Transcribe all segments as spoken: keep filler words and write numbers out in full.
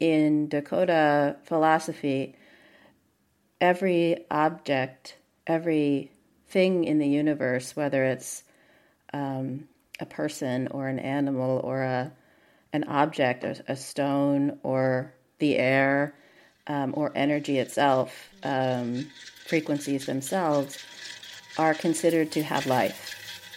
in Dakota philosophy, every object, every thing in the universe, whether it's um, a person or an animal or a an object, a, a stone or the air um, or energy itself, um, frequencies themselves, are considered to have life.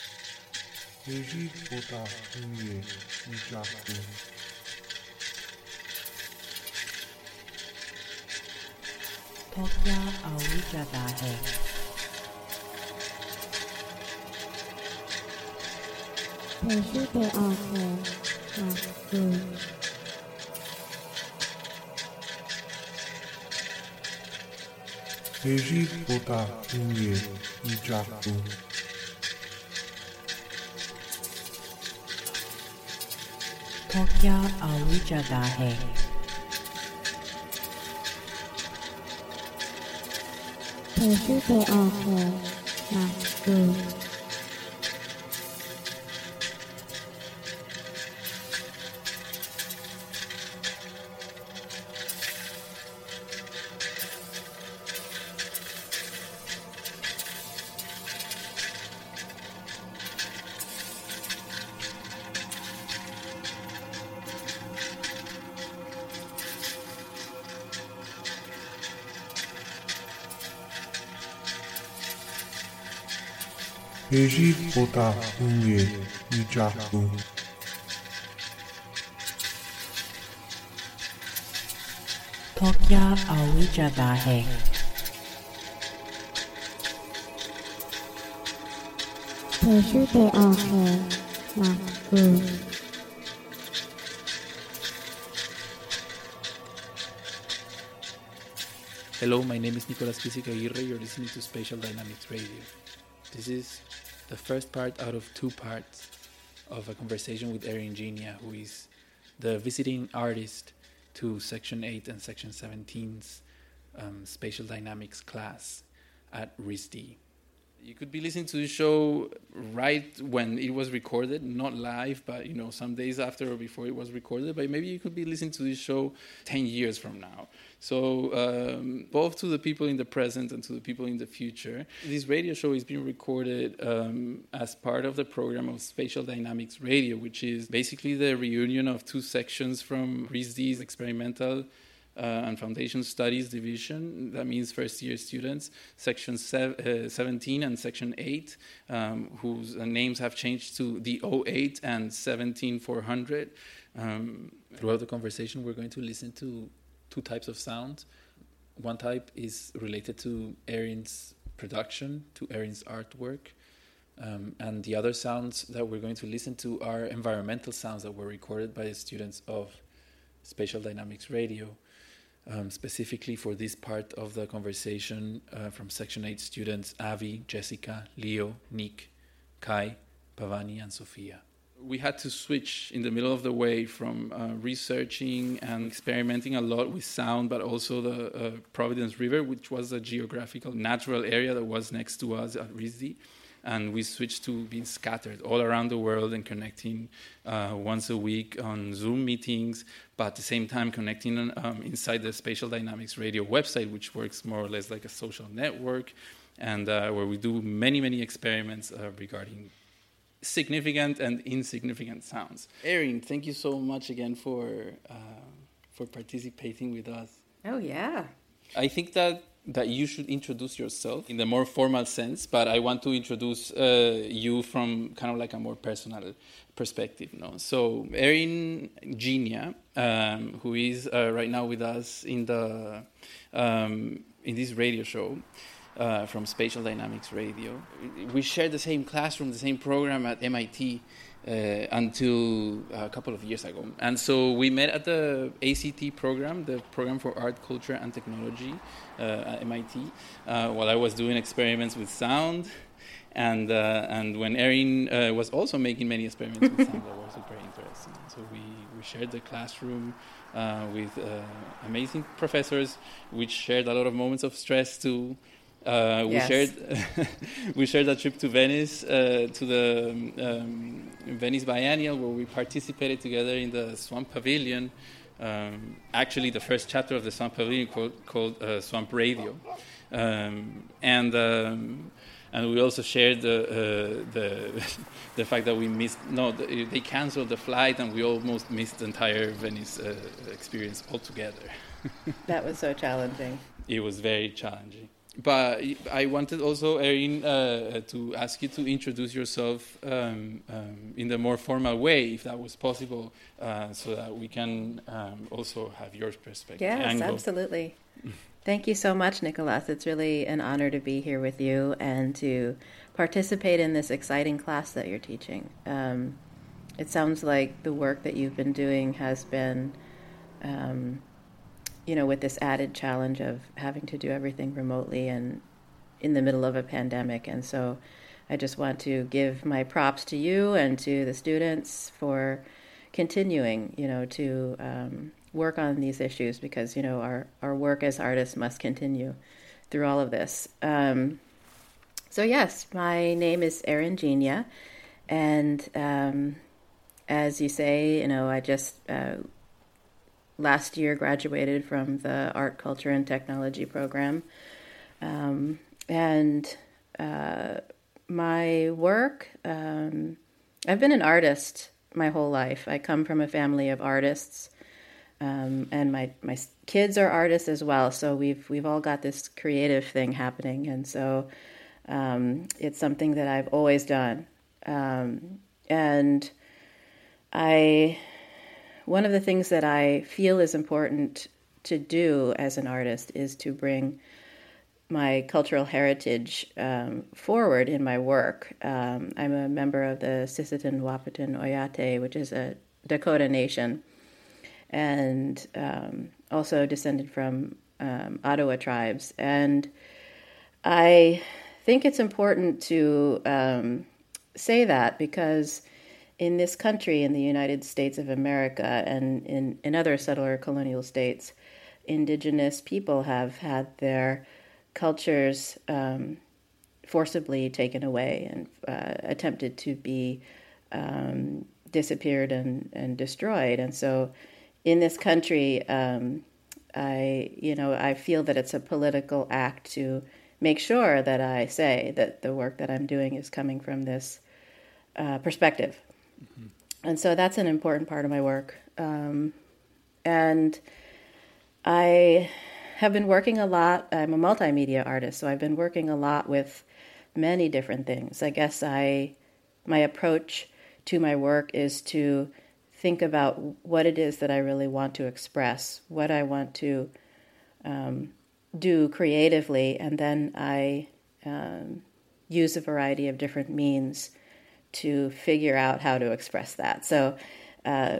Eji pota inye ijaku. Tokya awujada hai. Peshute ake naku. Eji pota inye ijaku. Tokya awujada hai. Peshute ake naku. Hello, my name is Nicolas Quisic-Aguirre. You're listening to Spatial Dynamics Radio. This is the first part out of two parts of a conversation with Erin Genia, who is the visiting artist to Section eight and Section seventeen's um, Spatial Dynamics class at R I S D. You could be listening to the show right when it was recorded, not live, but you know, some days after or before it was recorded. But maybe you could be listening to this show ten years from now. So um, both to the people in the present and to the people in the future, this radio show is being recorded um, as part of the program of Spatial Dynamics Radio, which is basically the reunion of two sections from R I S D's experimental Uh, and Foundation Studies Division. That means first year students, Section sev- uh, seventeen and Section eight, um, whose uh, names have changed to the oh eight and seventeen four hundred. Um, throughout the conversation, we're going to listen to two types of sound. One type is related to Erin's production, to Erin's artwork. Um, and the other sounds that we're going to listen to are environmental sounds that were recorded by the students of Spatial Dynamics Radio. Um, specifically for this part of the conversation uh, from Section eight students Avi, Jessica, Leo, Nick, Kai, Pavani, and Sofia. We had to switch in the middle of the way from uh, researching and experimenting a lot with sound, but also the uh, Providence River, which was a geographical natural area that was next to us at R I S D. And we switched to being scattered all around the world and connecting uh, once a week on Zoom meetings, but at the same time connecting um, inside the Spatial Dynamics Radio website, which works more or less like a social network, and uh, where we do many, many experiments uh, regarding significant and insignificant sounds. Erin, thank you so much again for uh, for participating with us. Oh, yeah. I think that that you should introduce yourself in the more formal sense, but I want to introduce uh, you from kind of like a more personal perspective. No? So Erin Genia, um, who is uh, right now with us in the um, in this radio show uh, from Spatial Dynamics Radio, we shared the same classroom, the same program at M I T uh, until a couple of years ago. And so we met at the A C T program, the Program for Art, Culture, and Technology uh, at M I T, uh, while I was doing experiments with sound. And uh, and when Erin uh, was also making many experiments with sound, that was super interesting. So we, we shared the classroom uh, with uh, amazing professors, which shared a lot of moments of stress too. Uh, we yes. shared we shared a trip to Venice, uh, to the um, Venice Biennial, where we participated together in the Swamp Pavilion, um, actually the first chapter of the Swamp Pavilion called, called uh, Swamp Radio. Um, and um, and we also shared the uh, the the fact that we missed no they canceled the flight and we almost missed the entire Venice uh, experience altogether. That was so challenging. It was very challenging. But I wanted also, Erin, uh, to ask you to introduce yourself um, um, in the more formal way, if that was possible, uh, so that we can um, also have your perspective. Yes, angle. Absolutely. Thank you so much, Nicolas. It's really an honor to be here with you and to participate in this exciting class that you're teaching. Um, it sounds like the work that you've been doing has been, um, you know, with this added challenge of having to do everything remotely and in the middle of a pandemic. And so I just want to give my props to you and to the students for continuing, you know, to um, work on these issues because, you know, our, our work as artists must continue through all of this. Um, so yes, my name is Erin Genia, and um, as you say, you know, I just uh, last year graduated from the Art, Culture, and Technology program, um, and uh, my work, um, I've been an artist my whole life. I come from a family of artists. Um, and my, my kids are artists as well, so we've we've all got this creative thing happening, and so um, it's something that I've always done. Um, and I, one of the things that I feel is important to do as an artist is to bring my cultural heritage um, forward in my work. Um, I'm a member of the Sisseton Wahpeton Oyate, which is a Dakota nation, and um, also descended from um, Ottawa tribes. And I think it's important to um, say that because in this country, in the United States of America, and in, in other settler colonial states, indigenous people have had their cultures um, forcibly taken away and uh, attempted to be um, disappeared and, and destroyed. And so in this country, um, I, you know, I feel that it's a political act to make sure that I say that the work that I'm doing is coming from this uh, perspective. Mm-hmm. And so that's an important part of my work. Um, and I have been working a lot. I'm a multimedia artist, so I've been working a lot with many different things. I guess I, my approach to my work is to think about what it is that I really want to express, what I want to um, do creatively, and then I um, use a variety of different means to figure out how to express that. So uh,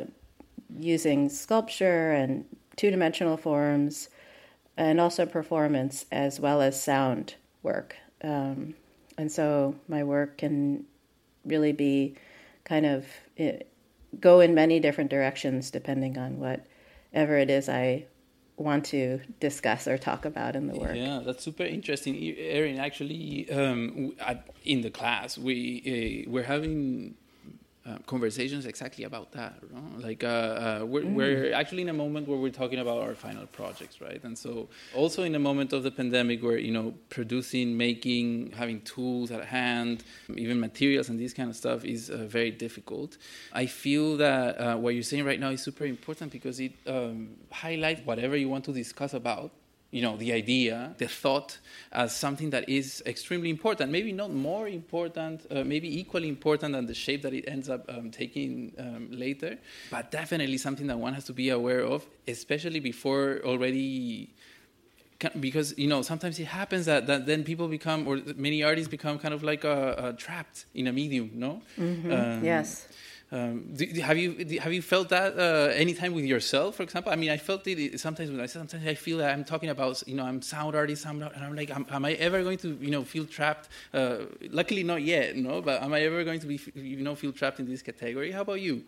using sculpture and two-dimensional forms, and also performance as well as sound work. Um, and so my work can really be kind of it, go in many different directions depending on whatever it is I want to discuss or talk about in the work. Yeah, that's super interesting. Erin, actually, um, in the class, we, uh, we're having uh, conversations exactly about that. No? Like, uh, uh, we're, mm. we're actually in a moment where we're talking about our final projects, right? And so also in a moment of the pandemic where, you know, producing, making, having tools at hand, even materials and this kind of stuff is uh, very difficult. I feel that uh, what you're saying right now is super important because it um, highlights whatever you want to discuss about, you know, the idea, the thought as something that is extremely important, maybe not more important, uh, maybe equally important than the shape that it ends up um, taking um, later, but definitely something that one has to be aware of, especially before already, because, you know, sometimes it happens that, that then people become, or many artists become kind of like a, a trapped in a medium, no? Mm-hmm. Um, yes. Um, do, have you do, have you felt that uh, anytime with yourself, for example? I mean, I felt it sometimes when I sometimes I feel that I'm talking about, you know, I'm sound artist, I'm not, and I'm like, am, am I ever going to, you know, feel trapped? Uh, luckily, not yet, no. But am I ever going to be, you know, feel trapped in this category? How about you?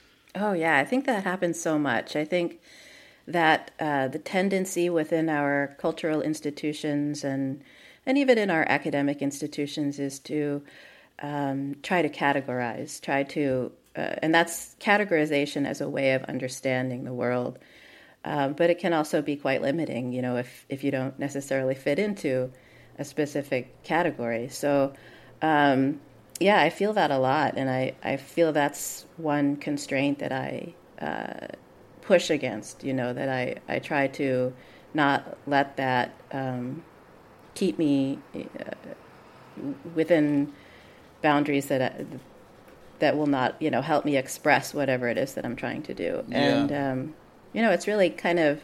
Oh yeah, I think that happens so much. I think that uh, the tendency within our cultural institutions and and even in our academic institutions is to Um, try to categorize, try to uh, and that's categorization as a way of understanding the world. Um, but it can also be quite limiting, you know, if, if you don't necessarily fit into a specific category. So, um, yeah, I feel that a lot. And I, I feel that's one constraint that I uh, push against, you know, that I, I try to not let that um, keep me uh, within boundaries that I, that will not, you know, help me express whatever it is that I'm trying to do. Yeah. And, um, you know, it's really kind of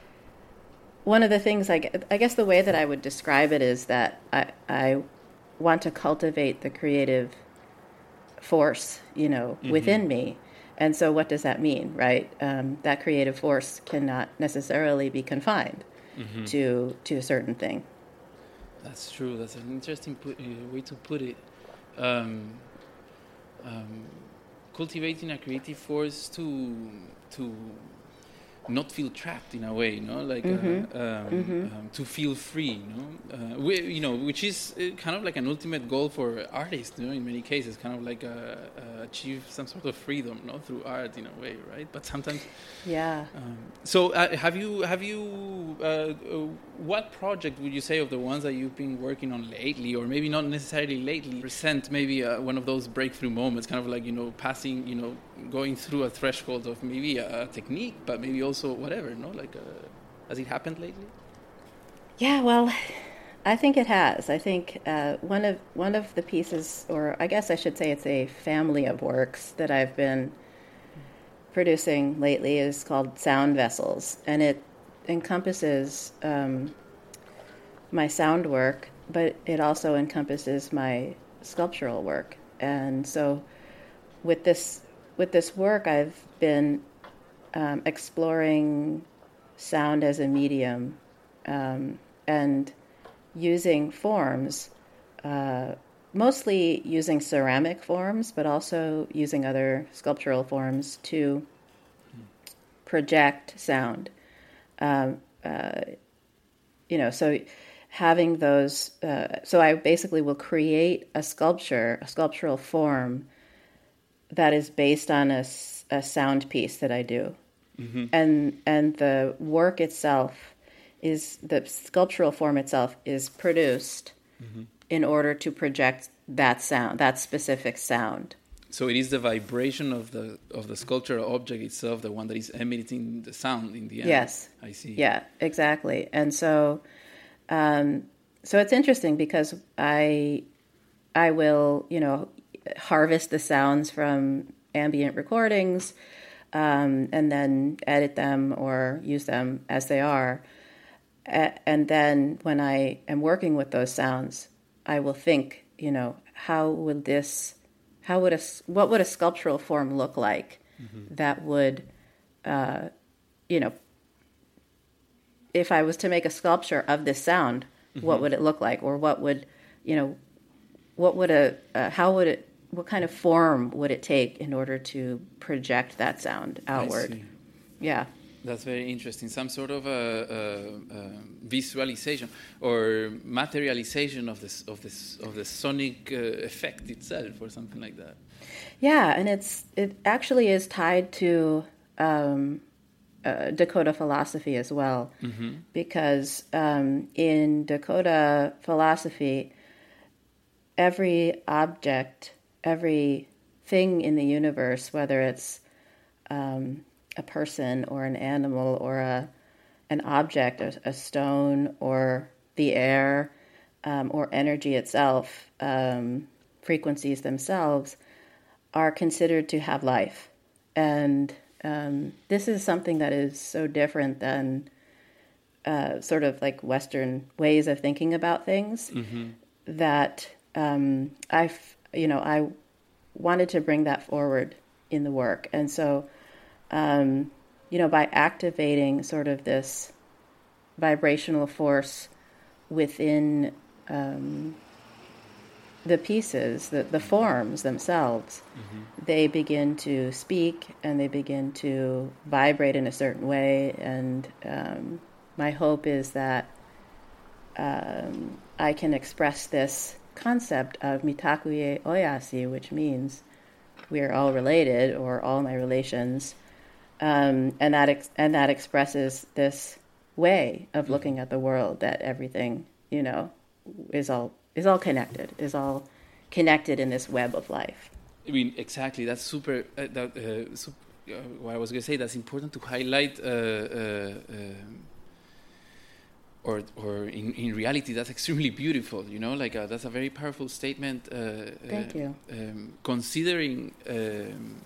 one of the things, I, I guess the way that I would describe it is that I, I want to cultivate the creative force, you know, mm-hmm. within me. And so what does that mean, right? Um, that creative force cannot necessarily be confined mm-hmm. to to a certain thing. That's true. That's an interesting put, uh, way to put it. Um, um, cultivating a creative force to to not feel trapped in a way, you know, like mm-hmm. uh, um, mm-hmm. um, to feel free, you know, uh, we, you know, which is uh, kind of like an ultimate goal for artists, you know, in many cases, kind of like uh, uh, achieve some sort of freedom, you know, through art in a way, right? But sometimes, yeah. Um, so, uh, have you have you uh, uh, what project would you say of the ones that you've been working on lately, or maybe not necessarily lately, present maybe uh, one of those breakthrough moments, kind of like, you know, passing, you know, going through a threshold of maybe a, a technique, but maybe also So whatever, no? Like, uh, has it happened lately? Yeah, well, I think it has. I think uh, one of one of the pieces, or I guess I should say, it's a family of works that I've been producing lately, is called Sound Vessels, and it encompasses um, my sound work, but it also encompasses my sculptural work. And so, with this with this work, I've been Um, exploring sound as a medium um, and using forms, uh, mostly using ceramic forms, but also using other sculptural forms to project sound. Um, uh, you know, so having those, uh, so I basically will create a sculpture, a sculptural form that is based on a, a sound piece that I do. Mm-hmm. And and the work itself is, the sculptural form itself is produced mm-hmm. in order to project that sound, that specific sound. So it is the vibration of the of the sculptural object itself, the one that is emitting the sound in the end. Yes. I see. Yeah, exactly. And so, um, so it's interesting because I I will, you know, harvest the sounds from ambient recordings. Um, and then edit them or use them as they are. A- and then when I am working with those sounds, I will think, you know, how would this, how would a, what would a sculptural form look like mm-hmm. that would, uh, you know, if I was to make a sculpture of this sound, mm-hmm. what would it look like? Or what would, you know, what would a, uh, how would it, what kind of form would it take in order to project that sound outward? I see. Yeah. That's very interesting. Some sort of a, a, a visualization or materialization of this of this of the sonic uh, effect itself, or something like that. Yeah, and it's it actually is tied to um, uh, Dakota philosophy as well, mm-hmm. because um, in Dakota philosophy, every object, every thing in the universe, whether it's um, a person or an animal or a an object, a, a stone or the air um, or energy itself, um, frequencies themselves, are considered to have life. And um, this is something that is so different than uh, sort of like Western ways of thinking about things mm-hmm. that um, I've, you know, I wanted to bring that forward in the work. And so, um, you know, by activating sort of this vibrational force within um, the pieces, the, the forms themselves, mm-hmm. they begin to speak and they begin to vibrate in a certain way. And um, my hope is that um, I can express this concept of mitakuye oyasi, which means we are all related, or all my relations, um, and that ex- and that expresses this way of looking at the world, that everything, you know, is all is all connected, is all connected in this web of life. I mean, exactly. That's super. Uh, that uh, sup- uh, what I was going to say. That's important to highlight. Uh, uh, um, or, or in, in reality, that's extremely beautiful. You know, like uh, that's a very powerful statement. Uh, Thank uh, you. Um, considering. Um,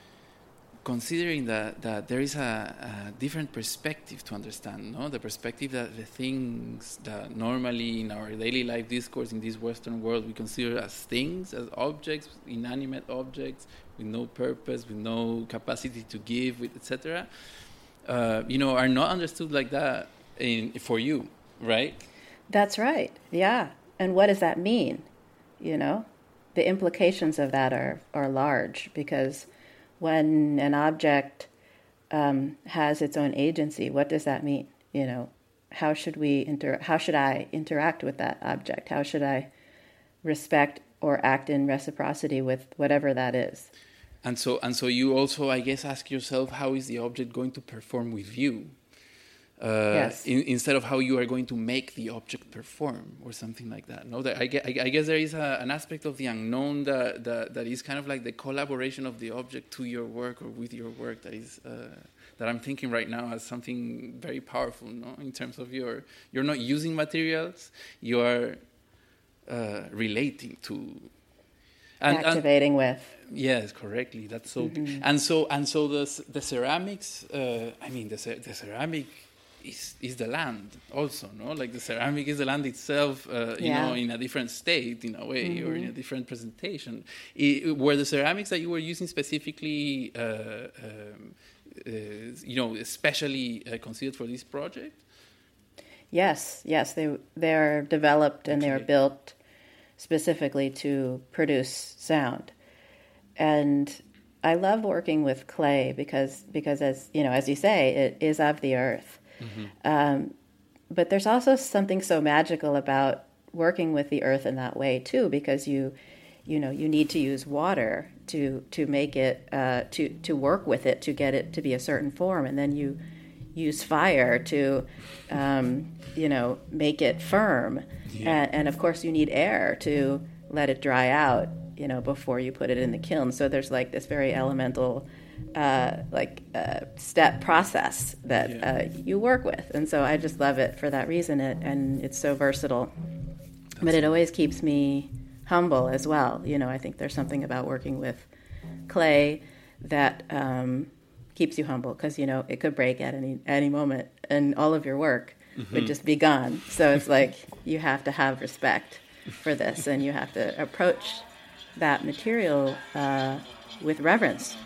Considering that, that there is a, a different perspective to understand, no? The perspective that the things that normally in our daily life discourse in this Western world we consider as things, as objects, inanimate objects with no purpose, with no capacity to give, with et cetera, uh, you know, are not understood like that in, for you, right? That's right. Yeah. And what does that mean? You know, the implications of that are, are large, because when an object um, has its own agency, what does that mean? You know, how should we inter- How should I interact with that object? How should I respect or act in reciprocity with whatever that is? And so, and so, you also, I guess, ask yourself, how is the object going to perform with you? Uh, yes. in, instead of how you are going to make the object perform, or something like that. No, that I, I, I guess there is a, an aspect of the unknown that, that that is kind of like the collaboration of the object to your work or with your work. That is uh, that I'm thinking right now as something very powerful. No, in terms of your you're not using materials, you are uh, relating to. And, activating and, with. Yes, correctly. That's so. Mm-hmm. And so and so the the ceramics. Uh, I mean the the ceramic. Is, is the land also, no? Like the ceramic is the land itself, uh, you yeah. know, in a different state, in a way, mm-hmm. or in a different presentation. It, were the ceramics that you were using specifically, uh, um, uh, you know, especially uh, considered for this project? Yes, yes, they they're developed and okay. they're built specifically to produce sound, and I love working with clay because because as you know, as you say, it is of the earth. Mm-hmm. Um, but there's also something so magical about working with the earth in that way too, because you, you know, you need to use water to to make it uh, to to work with it to get it to be a certain form, and then you use fire to, um, you know, make it firm, yeah. and, and of course you need air to let it dry out, you know, before you put it in the kiln. So there's like this very elemental. Uh, like uh, step process that yeah. uh, you work with, and so I just love it for that reason. It and it's so versatile, That's but it always keeps me humble as well. You know, I think there's something about working with clay that um, keeps you humble, because you know it could break at any any moment, and all of your work mm-hmm. would just be gone. So it's like you have to have respect for this, and you have to approach that material uh, with reverence.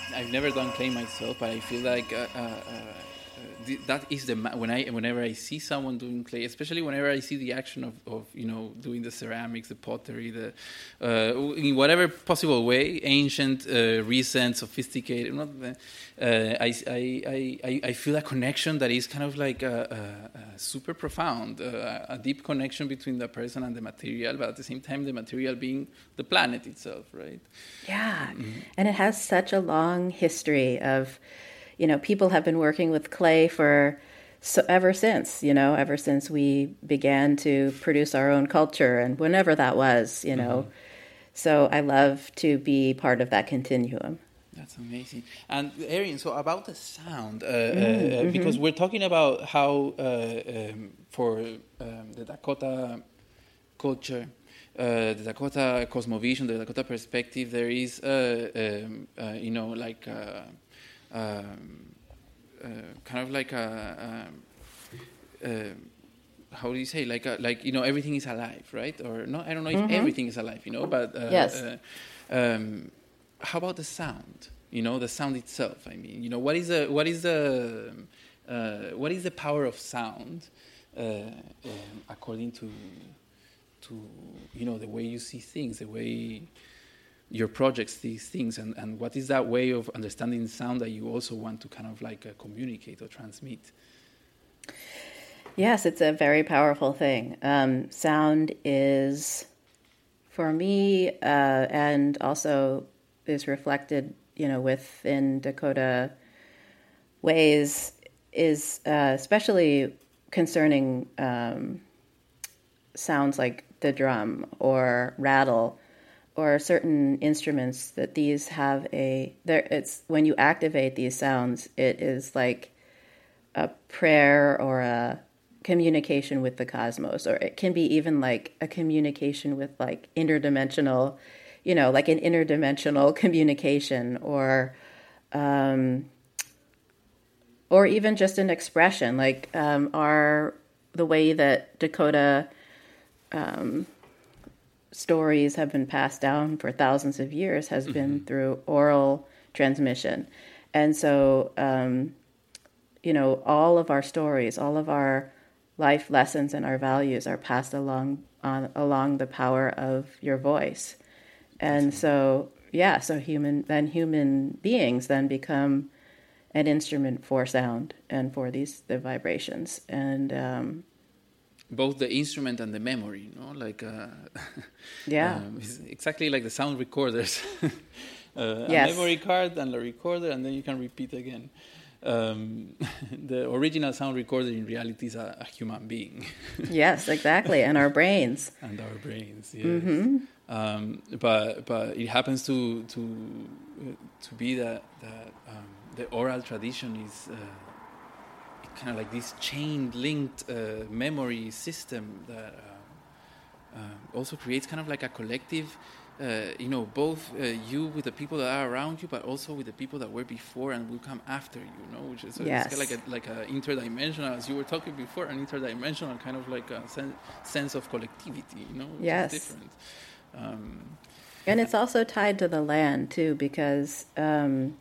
I've never done clay myself, but I feel like uh, uh, uh, th- that is the ma- when I whenever I see someone doing clay, especially whenever I see the action of, of you know doing the ceramics, the pottery, the uh, in whatever possible way, ancient, uh, recent, sophisticated. Not the, uh, I, I, I, I feel a connection that is kind of like a, a, a super profound, uh, a deep connection between the person and the material, but at the same time the material being the planet itself, right? Yeah. Mm-hmm. And it has such a long history of, you know, people have been working with clay for so ever since, you know, ever since we began to produce our own culture and whenever that was, you know. Mm-hmm. So I love to be part of that continuum. That's amazing. And Erin, so about the sound, uh, mm-hmm. uh, because we're talking about how uh, um, for um, the Dakota culture, uh, the Dakota cosmovision, the Dakota perspective, there is, uh, um, uh, you know, like uh, um, uh, kind of like a, um, uh, how do you say, like a, like you know, everything is alive, right? Or no, I don't know if mm-hmm. everything is alive, you know, but uh, yes. Uh, um, how about the sound? You know, the sound itself. I mean, you know, what is the what is the uh, what is the power of sound uh, um, according to to you know the way you see things, the way your projects see things, and, and what is that way of understanding sound that you also want to kind of like uh, communicate or transmit? Yes, it's a very powerful thing. Um, sound is, for me, uh, and also is reflected, you know, within Dakota ways, is uh, especially concerning um, sounds like the drum or rattle or certain instruments, that these have a, there. It's when you activate these sounds, it is like a prayer or a communication with the cosmos, or it can be even like a communication with like interdimensional, you know, like an interdimensional communication, or um, or even just an expression, like um, our the way that Dakota um, stories have been passed down for thousands of years has mm-hmm. been through oral transmission, and so um, you know, all of our stories, all of our life lessons and our values are passed along on along the power of your voice. And so, yeah, so human then human beings then become an instrument for sound and for these the vibrations, and um, both the instrument and the memory, you know, like uh, yeah, um, it's exactly like the sound recorders, uh, yes. a memory card and a recorder, and then you can repeat again. Um, the original sound recorder in reality is a, a human being. Yes, exactly, and our brains. And our brains, yes. Mm-hmm. Um, but but it happens to to uh, to be that that um, the oral tradition is uh, kind of like this chain linked uh, memory system that uh, uh, also creates kind of like a collective. Uh, you know, both uh, you with the people that are around you, but also with the people that were before and will come after you. You know, which is so yes. it's kind of like a like a interdimensional, as you were talking before, an interdimensional kind of like a sen- sense of collectivity. You know, which yes. is different. Um, and it's also tied to the land too, because um,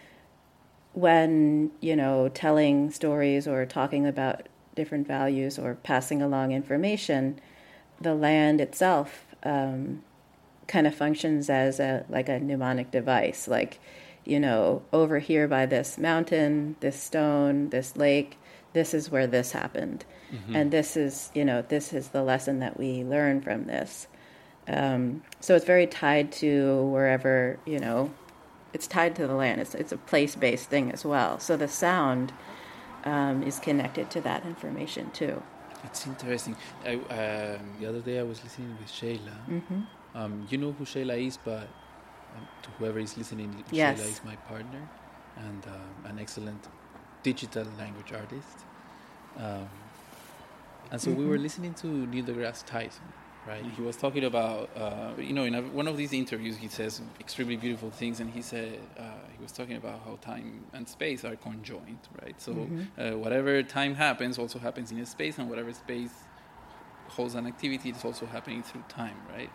when you know telling stories or talking about different values or passing along information, the land itself. Um, kind of functions as a like a mnemonic device, like, you know, over here by this mountain, this stone, this lake, this is where this happened. Mm-hmm. And this is, you know, this is the lesson that we learn from this. Um, so it's very tied to wherever, you know, it's tied to the land. It's it's a place-based thing as well. So the sound um, is connected to that information too. It's interesting. I, um, the other day I was listening with Sheila. Mm-hmm. Um, you know who Sheila is, but um, to whoever is listening, yes. Sheila is my partner and um, an excellent digital language artist. Um, and so mm-hmm. we were listening to Neil deGrasse Tyson, right? He was talking about, uh, you know, in a, one of these interviews, he says extremely beautiful things, and he said, uh, he was talking about how time and space are conjoined, right? So mm-hmm. uh, whatever time happens also happens in a space, and whatever space holds an activity is also happening through time, right?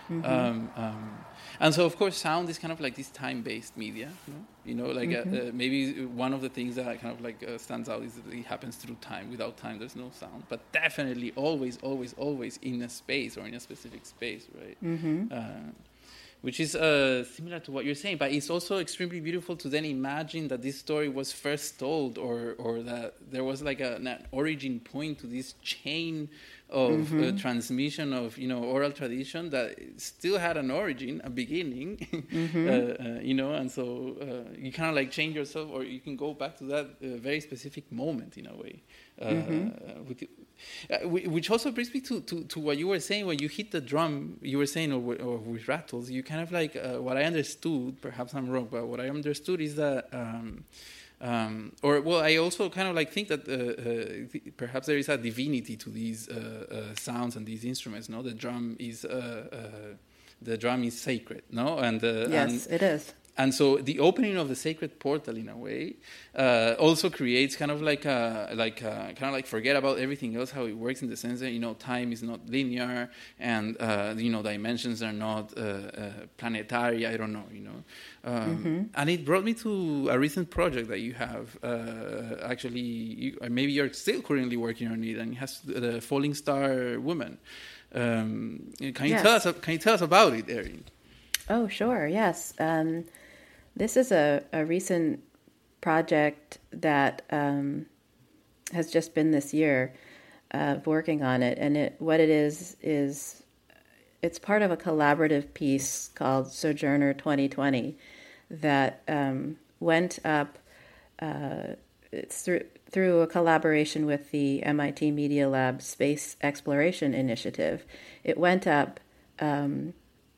Mm-hmm. Um, um, and so, of course, sound is kind of like this time-based media. You know, you know like mm-hmm. uh, uh, maybe one of the things that kind of like uh, stands out is that it happens through time. Without time, there's no sound. But definitely, always, always, always in a space or in a specific space, right? Mm-hmm. Uh, which is uh, similar to what you're saying, but it's also extremely beautiful to then imagine that this story was first told, or or that there was like a, an origin point to this chain of mm-hmm. uh, transmission of, you know, oral tradition that still had an origin, a beginning, mm-hmm. uh, uh, you know, and so uh, you kind of like change yourself, or you can go back to that uh, very specific moment in a way. Uh, mm-hmm. with you. Uh, which also brings me to, to, to what you were saying when you hit the drum. You were saying, or, or with rattles, you kind of like uh, what I understood. Perhaps I'm wrong, but what I understood is that, um, um, or well, I also kind of like think that uh, uh, th- perhaps there is a divinity to these uh, uh, sounds and these instruments. No, the drum is uh, uh, the drum is sacred. No, and uh, yes, and, it is. And so the opening of the sacred portal, in a way, uh, also creates kind of like a, like a, kind of like forget about everything else, how it works, in the sense that, you know, time is not linear, and uh, you know, dimensions are not uh, uh, planetary. I don't know, you know. Um, mm-hmm. And it brought me to a recent project that you have. Uh, actually, you, maybe you're still currently working on it, and it has the Falling Star Woman. Um, can you yes. tell us? Can you tell us about it, Erin? Oh, sure. Yes. Um, This is a, a recent project that um, has just been this year of working on it. And it, what it is, is it's part of a collaborative piece called Sojourner twenty twenty that um, went up uh, it's through, through a collaboration with the M I T Media Lab Space Exploration Initiative. It went up um,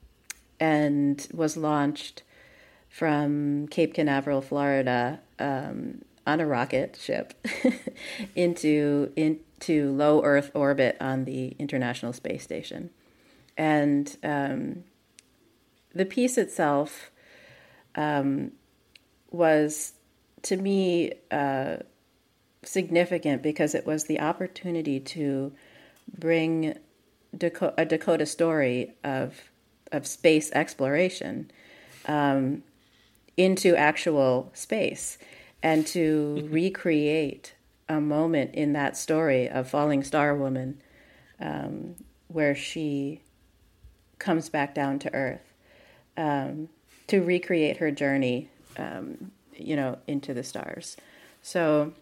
and was launched from Cape Canaveral, Florida, um, on a rocket ship into into low Earth orbit on the International Space Station. And um, the piece itself um, was, to me, uh, significant because it was the opportunity to bring Daco- a Dakota story of of space exploration um, into actual space, and to recreate a moment in that story of Falling Star Woman, um, where she comes back down to Earth, um, to recreate her journey, um, you know, into the stars. So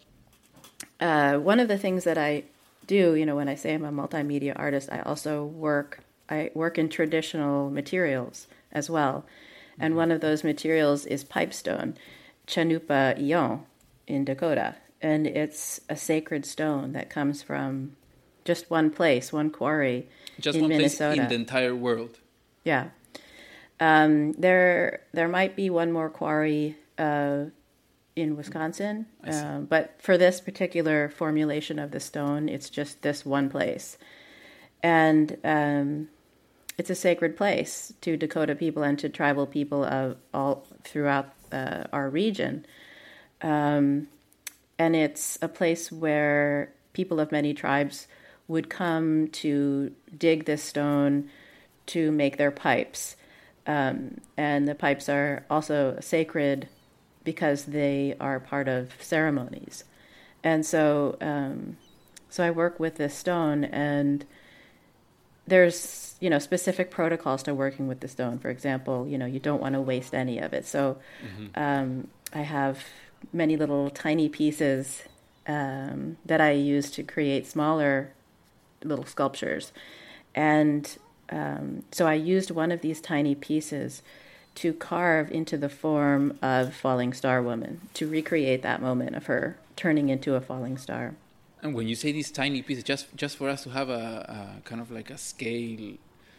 uh, one of the things that I do, you know, when I say I'm a multimedia artist, I also work, I work in traditional materials as well. And one of those materials is pipestone, Chanupa Ion in Dakota. And it's a sacred stone that comes from just one place, one quarry just in one Minnesota. Place in the entire world. Yeah. Um, there there might be one more quarry uh, in Wisconsin. Uh, but for this particular formulation of the stone, it's just this one place. And um it's a sacred place to Dakota people and to tribal people of all throughout uh, our region. Um, and it's a place where people of many tribes would come to dig this stone to make their pipes. Um, and the pipes are also sacred because they are part of ceremonies. And so, um, so I work with this stone, and there's, you know, specific protocols to working with the stone. For example, you know, you don't want to waste any of it. So mm-hmm. um, I have many little tiny pieces um, that I use to create smaller little sculptures. And um, so I used one of these tiny pieces to carve into the form of Falling Star Woman, to recreate that moment of her turning into a falling star. And when you say these tiny pieces, just just for us to have a, a kind of like a scale,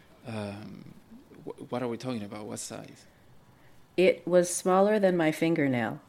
um, wh- what are we talking about? What size? It was smaller than my fingernail.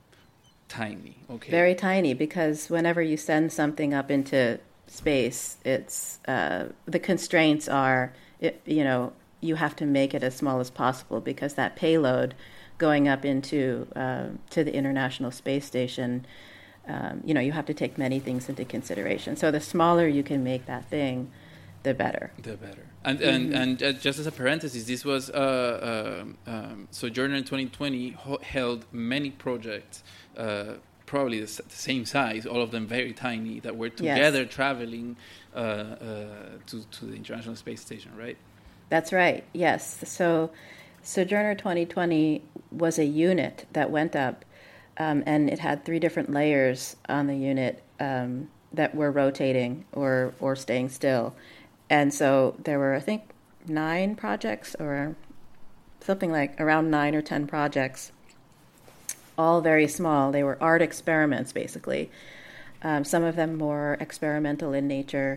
Tiny, okay. Very tiny, because whenever you send something up into space, it's uh, the constraints are, it, you know, you have to make it as small as possible, because that payload going up into uh, to the International Space Station, Um, you know, you have to take many things into consideration. So the smaller you can make that thing, the better. The better. And and, mm-hmm. and uh, just as a parenthesis, this was uh, uh, um, Sojourner in twenty twenty ho- held many projects, uh, probably the, s- the same size, all of them very tiny, that were together yes. traveling uh, uh, to to the International Space Station, right? That's right. Yes. So Sojourner twenty twenty was a unit that went up, um, and it had three different layers on the unit um, that were rotating or or staying still. And so there were, I think, nine projects or something like around nine or ten projects, all very small. They were art experiments, basically. Um, some of them more experimental in nature,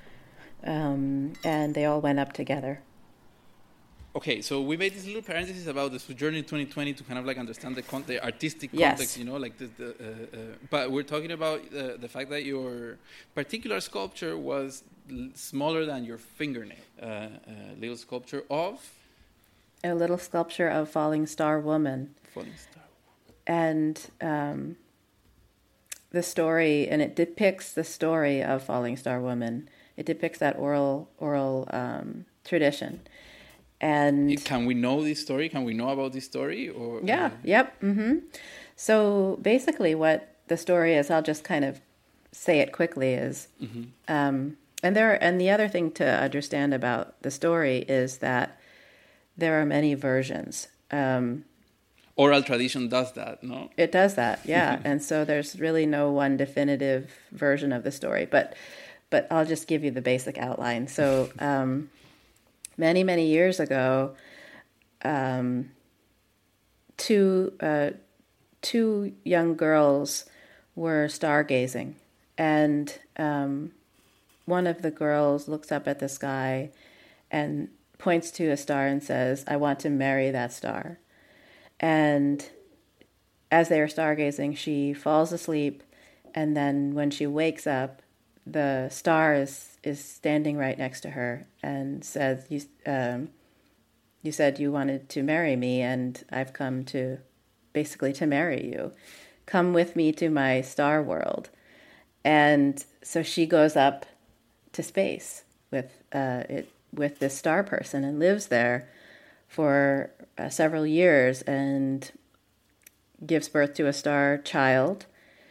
um, and they all went up together. Okay, so we made this little parenthesis about the Sojourner in twenty twenty to kind of like understand the, con- the artistic yes. context, you know, like the, the uh, uh, but we're talking about uh, the fact that your particular sculpture was l- smaller than your fingernail, uh, uh, little sculpture of? A little sculpture of Falling Star Woman. Falling Star Woman. And um, the story, and it depicts the story of Falling Star Woman. It depicts that oral, oral um, tradition. And can we know this story? Can we know about this story? Or yeah, uh, yep. Mm-hmm. So basically, what the story is, I'll just kind of say it quickly. Is mm-hmm. um, and there, and the other thing to understand about the story is that there are many versions. Um, Oral tradition does that, no? It does that, yeah. And so there's really no one definitive version of the story, but but I'll just give you the basic outline. So. Um, Many, many years ago, um, two uh, two young girls were stargazing, and um, one of the girls looks up at the sky and points to a star and says, "I want to marry that star." And as they are stargazing, she falls asleep, and then when she wakes up, the star is, is standing right next to her and says, you, um, you said you wanted to marry me, and I've come to basically to marry you. Come with me to my star world. And so she goes up to space with uh, it with this star person and lives there for uh, several years and gives birth to a star child.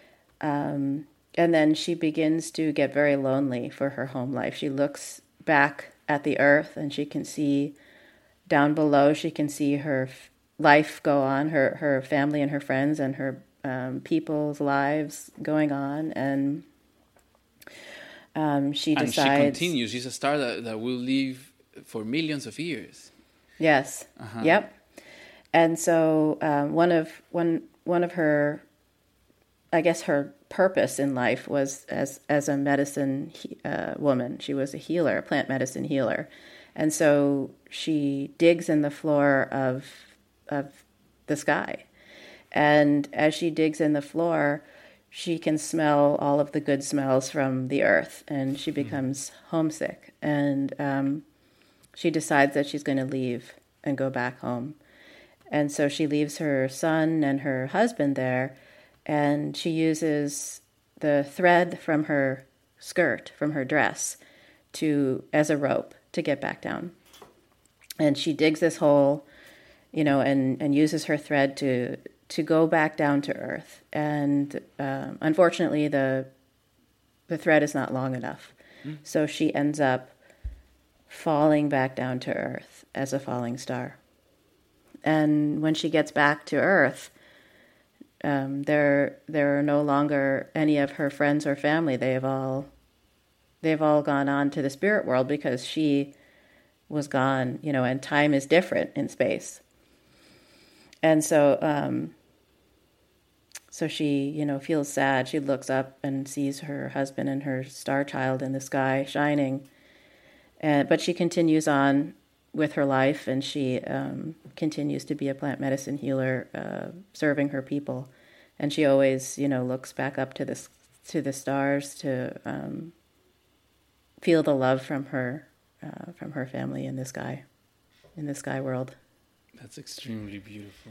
Um And then she begins to get very lonely for her home life. She looks back at the earth and she can see down below, she can see her f- life go on, her, her family and her friends and her um, people's lives going on. And um, she and decides... And she continues. She's a star that, that will live for millions of years. Yes. Uh-huh. Yep. And so um, one of one one of her, I guess her purpose in life was as as a medicine uh, woman. She was a healer, a plant medicine healer, and so she digs in the floor of of the sky, and as she digs in the floor, she can smell all of the good smells from the earth, and she becomes mm. homesick, and um, she decides that she's going to leave and go back home, and so she leaves her son and her husband there. And she uses the thread from her skirt, from her dress, to as a rope to get back down. And she digs this hole, you know, and, and uses her thread to to go back down to earth. And um, unfortunately, the the thread is not long enough, mm. so she ends up falling back down to earth as a falling star. And when she gets back to earth, Um, there, there are no longer any of her friends or family. They've all, they've all gone on to the spirit world because she was gone, you know. And time is different in space. And so, um, so she, you know, feels sad. She looks up and sees her husband and her star child in the sky shining, and but she continues on with her life, and she um, continues to be a plant medicine healer, uh, serving her people. And she always, you know, looks back up to this to the stars to um, feel the love from her uh, from her family in the sky, in the sky world. That's extremely beautiful.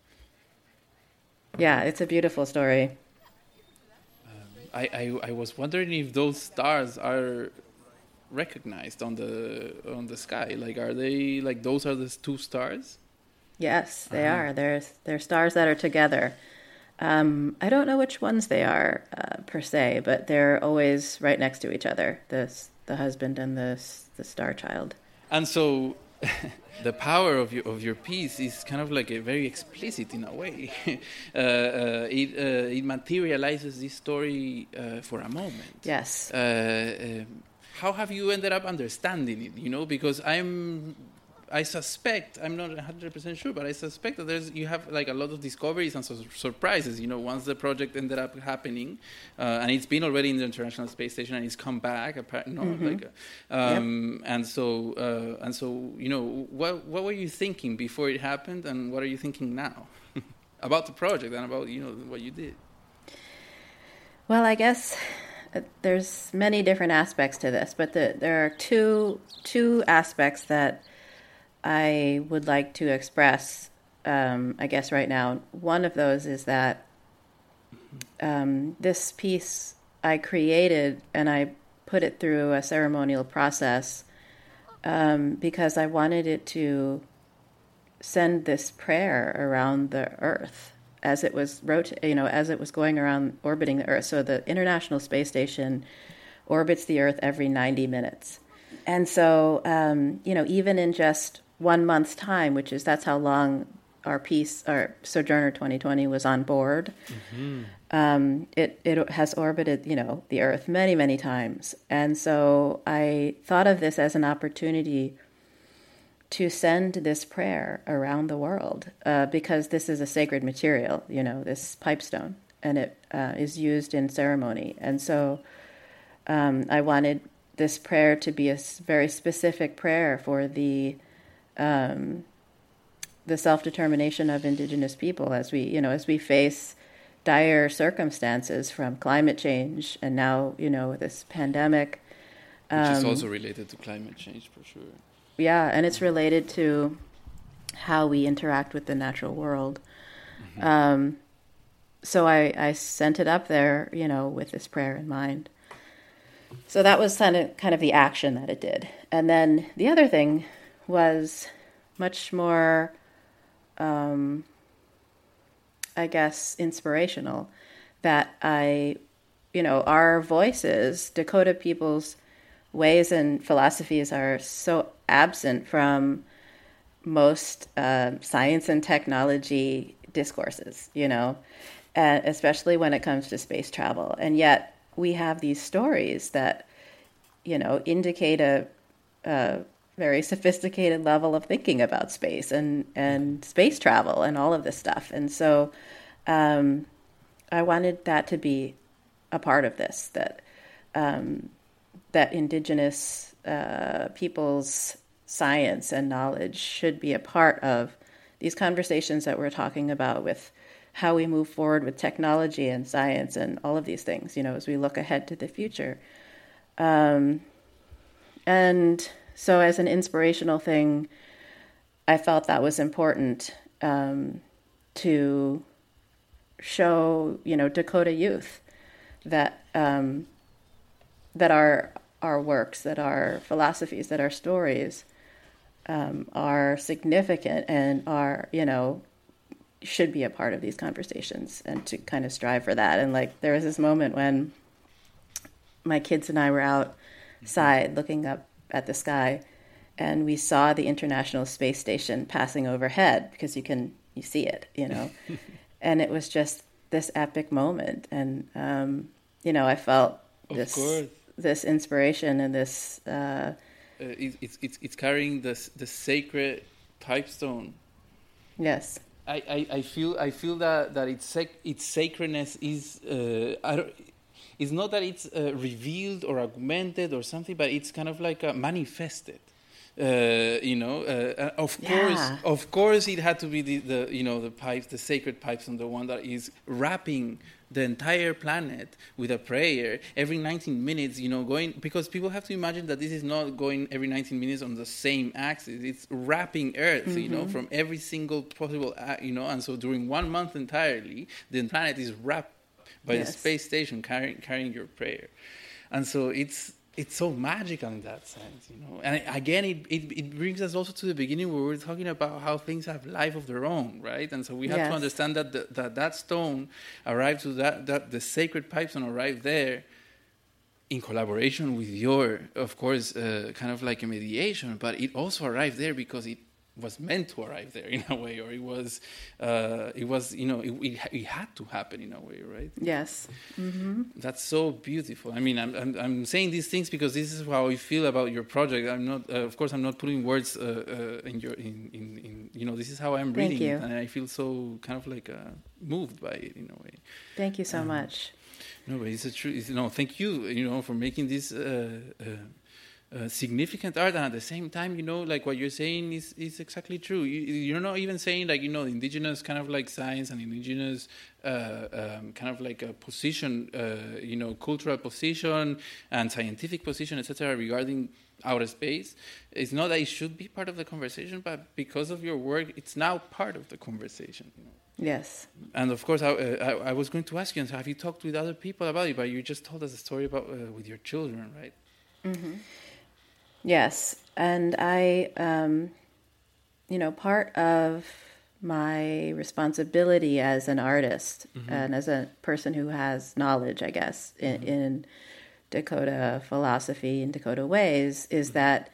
Yeah, it's a beautiful story. Um, I, I I was wondering if those stars are recognized on the on the sky? Like, are they like those are the two stars? Yes, they Uh-huh. are. They're, they're stars that are together. Um, I don't know which ones they are uh, per se, but they're always right next to each other, the, the husband and the, the star child. And so the power of your of your piece is kind of like a very explicit in a way. uh, uh, it uh, it materializes this story uh, for a moment. Yes. Uh, um, how have you ended up understanding it? You know, because I'm. I suspect, I'm not one hundred percent sure, but I suspect that there's you have like a lot of discoveries and su- surprises, you know, once the project ended up happening, uh, and it's been already in the International Space Station and it's come back, apparently, no, Mm-hmm. like, uh, um, yep. and so, uh, and so, you know, what what were you thinking before it happened, and what are you thinking now about the project and about, you know, what you did? Well, I guess uh, there's many different aspects to this, but the, there are two two aspects that I would like to express, um, I guess, right now. One of those is that um, this piece I created and I put it through a ceremonial process um, because I wanted it to send this prayer around the Earth as it was rota- you know, as it was going around orbiting the Earth. So the International Space Station orbits the Earth every ninety minutes, and so um, you know, even in just one month's time, which is that's how long our piece, our Sojourner twenty twenty was on board. Mm-hmm. Um, it it has orbited, you know, the Earth many many times, and so I thought of this as an opportunity to send this prayer around the world uh, because this is a sacred material, you know, this pipestone, and it uh, is used in ceremony, and so um, I wanted this prayer to be a very specific prayer for the Um, the self-determination of indigenous people as we, you know, as we face dire circumstances from climate change and now, you know, this pandemic. Which um, is also related to climate change, for sure. Yeah, and it's related to how we interact with the natural world. Mm-hmm. Um, so I, I sent it up there, you know, with this prayer in mind. So that was kind of kind of the action that it did. And then the other thing was much more, um, I guess, inspirational, that I, you know, our voices, Dakota people's ways and philosophies are so absent from most uh, science and technology discourses, you know, and especially when it comes to space travel. And yet we have these stories that, you know, indicate a, a very sophisticated level of thinking about space and, and space travel and all of this stuff. And so um, I wanted that to be a part of this, that um, that indigenous uh, people's science and knowledge should be a part of these conversations that we're talking about with how we move forward with technology and science and all of these things, you know, as we look ahead to the future. Um, and so as an inspirational thing, I felt that was important um, to show, you know, Dakota youth that um, that our our works, that our philosophies, that our stories um, are significant and are, you know, should be a part of these conversations, and to kind of strive for that. And like there was this moment when my kids and I were outside looking up at the sky, and we saw the International Space Station passing overhead, because you can you see it, you know, and it was just this epic moment. And um, you know, I felt this this inspiration and this. Uh, uh, it, it's it's it's carrying this the sacred pipestone. Yes. I, I, I feel I feel that that its sac- its sacredness is uh, I don't, it's not that it's uh, revealed or augmented or something, but it's kind of like uh, manifested. Uh, you know, uh, of yeah. course, of course, it had to be the, the you know the pipes, the sacred pipes, and the one that is wrapping the entire planet with a prayer every nineteen minutes. You know, going because people have to imagine that this is not going every nineteen minutes on the same axis. It's wrapping Earth, mm-hmm. you know, from every single possible, you know, and so during one month entirely, the planet is wrapped by yes. the space station carrying carrying your prayer, and so it's. it's so magical in that sense, you know. And again, it, it, it brings us also to the beginning where we're talking about how things have life of their own, right? And so we have Yes. to understand that the, that that stone arrived to that, that the sacred pipestone arrived there in collaboration with your, of course, uh, kind of like a mediation, but it also arrived there because it was meant to arrive there in a way, or it was, uh, it was, you know, it, it, it had to happen in a way, right? Yes. Mm-hmm. That's so beautiful. I mean, I'm, I'm I'm saying these things because this is how I feel about your project. I'm not, uh, of course, I'm not putting words uh, uh, in your, in, in, in, you know, this is how I'm Thank reading you. it, and I feel so kind of like uh, moved by it in a way. Thank you so Um, much. No, but it's a true. It's, no, thank you. You know, for making this uh, uh, uh, significant art, and at the same time, you know, like what you're saying is is exactly true. You, you're not even saying like, you know, indigenous kind of like science and indigenous uh, um, kind of like a position, uh, you know, cultural position and scientific position, et cetera, regarding outer space. It's not that it should be part of the conversation, but because of your work, it's now part of the conversation. You know. Yes. And of course, I, uh, I, I was going to ask you, have you talked with other people about it? But you just told us a story about uh, with your children, right? Mm-hmm. Yes, and I, um, you know, part of my responsibility as an artist Mm-hmm. and as a person who has knowledge, I guess, in, Mm-hmm. in Dakota philosophy and Dakota ways is Mm-hmm. that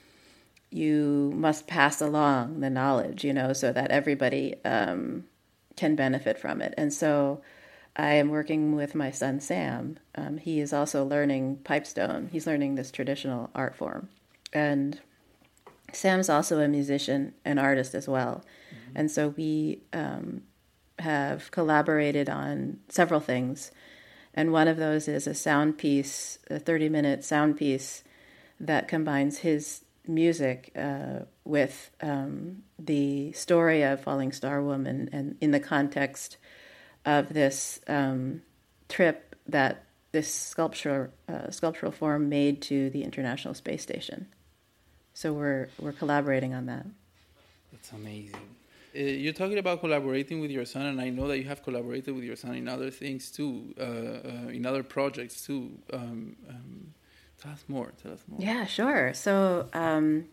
you must pass along the knowledge, you know, so that everybody um, can benefit from it. And so I am working with my son, Sam. Um, he is also learning pipestone. He's learning this traditional art form. And Sam's also a musician and artist as well. Mm-hmm. And so we um, have collaborated on several things. And one of those is a sound piece, a thirty-minute sound piece that combines his music uh, with um, the story of Falling Star Woman, and in the context of this um, trip that this sculpture, uh, sculptural form made to the International Space Station. So we're we're collaborating on that. That's amazing. Uh, you're talking about collaborating with your son, and I know that you have collaborated with your son in other things too, uh, uh, in other projects too. Um, um, tell us more. Tell us more. Yeah, sure. So, um,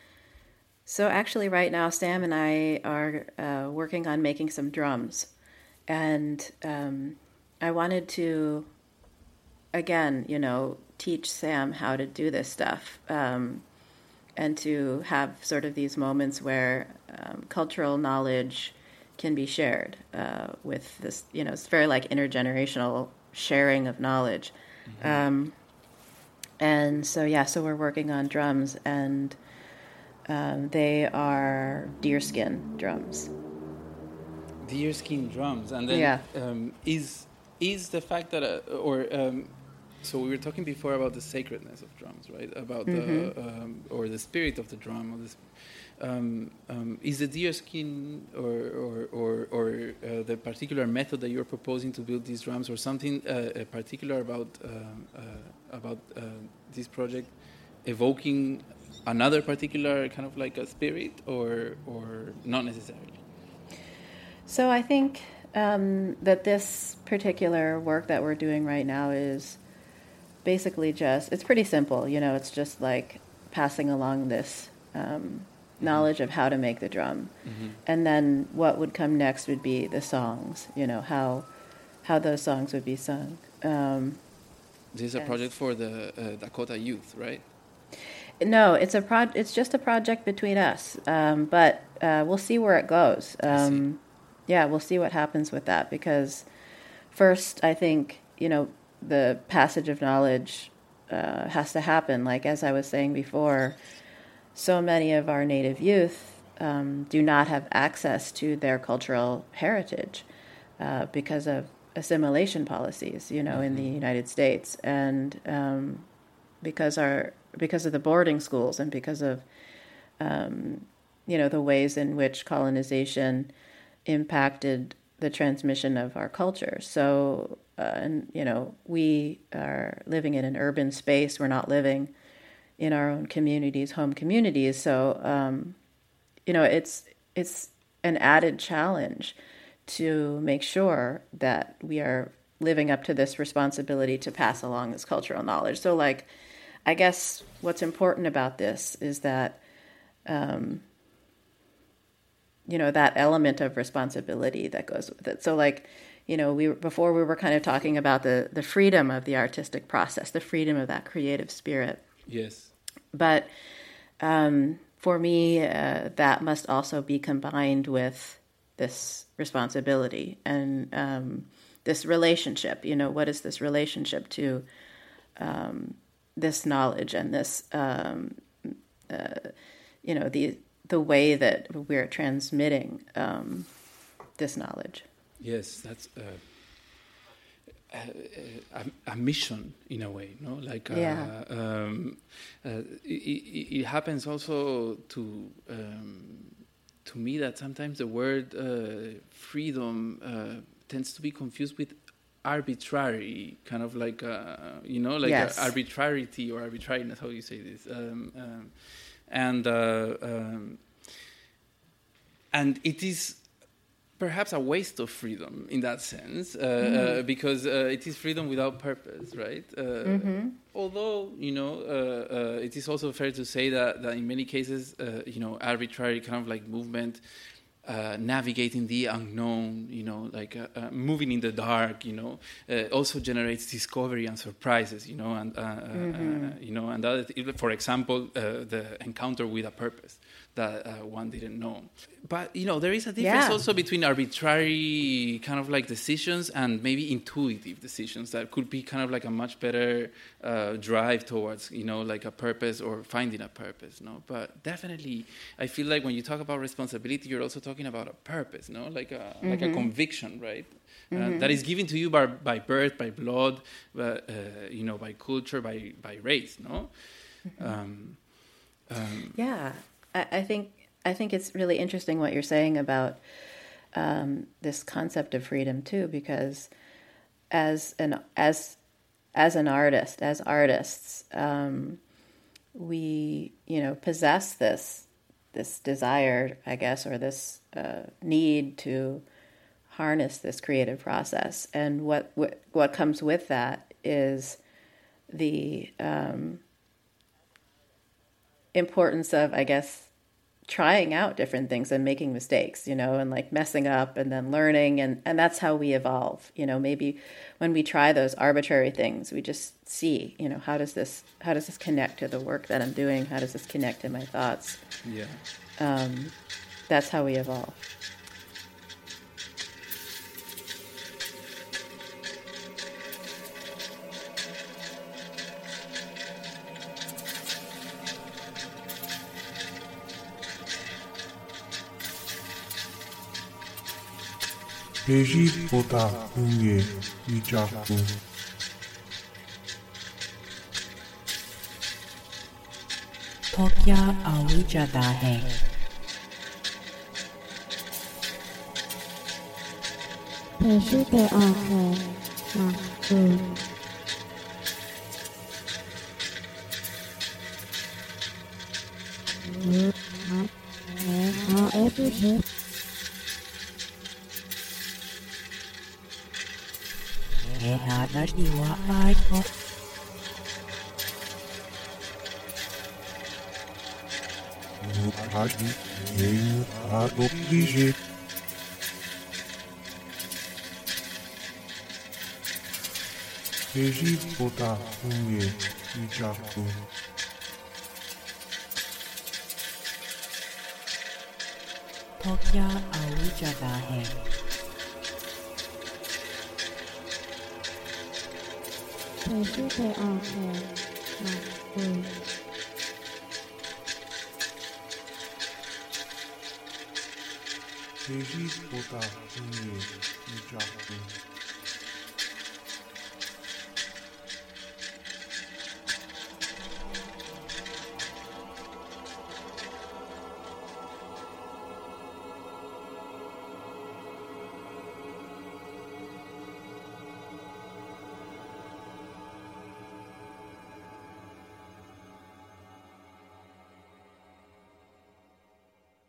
so actually, right now, Sam and I are uh, working on making some drums, and um, I wanted to, again, you know, teach Sam how to do this stuff. Um, and to have sort of these moments where um, cultural knowledge can be shared uh, with this, you know, it's very like intergenerational sharing of knowledge. Mm-hmm. Um, and so, yeah, so we're working on drums, and um, they are deerskin drums. Deerskin drums. And then Yeah. um, is, is the fact that, uh, or... Um, So we were talking before about the sacredness of drums, right? About Mm-hmm. the um, or the spirit of the drum. Or the, um, um, is the deerskin or or or, or uh, the particular method that you're proposing to build these drums, or something uh, particular about um, uh, about uh, this project, evoking another particular kind of like a spirit, or or not necessarily? So I think um, that this particular work that we're doing right now is basically just, it's pretty simple, you know, it's just like passing along this um, knowledge of how to make the drum. Mm-hmm. And then what would come next would be the songs, you know, how how those songs would be sung. Um, this is a yes. project for the uh, Dakota youth, right? No, it's a pro- It's just a project between us, um, but uh, we'll see where it goes. Um, yeah, we'll see what happens with that, because first, I think, you know, the passage of knowledge uh, has to happen. Like, as I was saying before, so many of our Native youth um, do not have access to their cultural heritage uh, because of assimilation policies, you know, mm-hmm. in the United States, and um, because our because of the boarding schools, and because of um, you know, the ways in which colonization impacted the transmission of our culture. So, uh, and, you know, we are living in an urban space. We're not living in our own communities, home communities. So, um, you know, it's it's an added challenge to make sure that we are living up to this responsibility to pass along this cultural knowledge. So, like, I guess what's important about this is that, um, you know, that element of responsibility that goes with it. So like, you know, we before we were kind of talking about the, the freedom of the artistic process, the freedom of that creative spirit. Yes. But um, for me, uh, that must also be combined with this responsibility and um, this relationship. You know, what is this relationship to um, this knowledge and this, um, uh, you know, the the way that we're transmitting um, this knowledge. Yes, that's uh, a, a, a mission in a way, no? Like, uh, Yeah. um, uh, it, it, it happens also to um, to me that sometimes the word uh, freedom uh, tends to be confused with arbitrary, kind of like, uh, you know, like Yes. uh, arbitrarity or arbitrariness, how you say this. Um, um, and uh, um, and it is perhaps a waste of freedom in that sense, uh, mm. uh, because uh, it is freedom without purpose, right? Uh, mm-hmm. Although, you know, uh, uh, it is also fair to say that, that in many cases, uh, you know, arbitrary kind of like movement, uh, navigating the unknown, you know, like uh, uh, moving in the dark, you know, uh, also generates discovery and surprises, you know, and uh, mm-hmm. uh, you know, and that, for example, uh, the encounter with a purpose that uh, one didn't know. But, you know, there is a difference Yeah. also between arbitrary kind of like decisions and maybe intuitive decisions that could be kind of like a much better uh, drive towards, you know, like a purpose or finding a purpose, no? But definitely, I feel like when you talk about responsibility, you're also talking about a purpose, no? Like a, mm-hmm. like a conviction, right? Mm-hmm. Uh, that is given to you by, by birth, by blood, uh, uh, you know, by culture, by, by race, no? Mm-hmm. Um, um, yeah. I think I think it's really interesting what you're saying about um, this concept of freedom too, because as an as as an artist, as artists, um, we you know possess this this desire, I guess, or this uh, need to harness this creative process, and what what, what comes with that is the um, importance of, I guess, trying out different things and making mistakes, you know, and like messing up and then learning. And, and that's how we evolve. You know, maybe when we try those arbitrary things, we just see, you know, how does this, how does this connect to the work that I'm doing? How does this connect to my thoughts? Yeah. Um, that's how we evolve. Pejipota unye ijaku. तो क्या आवी जाता है पेशुते okay माकू you have a everything ये आदर्श दीवा आज को Mutadi yeyu ado pije. Pejipota unye ijaku. तो क्या आवी जाता है पेशुते ओके माकू Pejipota unye ijaku.